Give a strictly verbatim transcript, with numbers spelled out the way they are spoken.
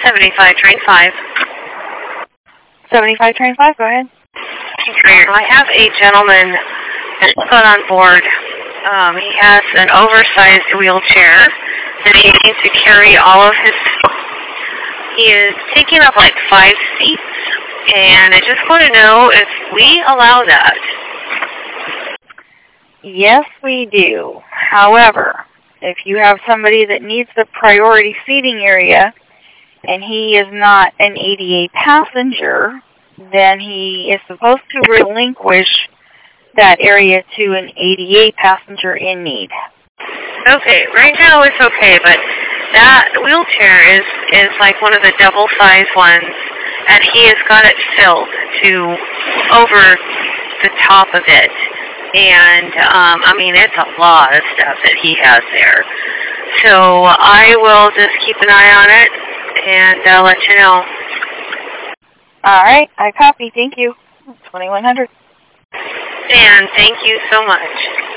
seventy-five, train five. seventy-five, train five, go ahead. I have a gentleman that's put on board. Um, he has an oversized wheelchair that he needs to carry all of his... He is taking up like five seats, and I just want to know if we allow that. Yes, we do. However, if you have somebody that needs the priority seating area, and he is not an A D A passenger, then he is supposed to relinquish that area to an A D A passenger in need. Okay, right now it's okay, but that wheelchair is, is like one of the double-sized ones, and he has got it filled to over the top of it. And, um, I mean, it's a lot of stuff that he has there. So I will just keep an eye on it and uh, let you know. All right, I copy. Thank you. twenty-one hundred. And thank you so much.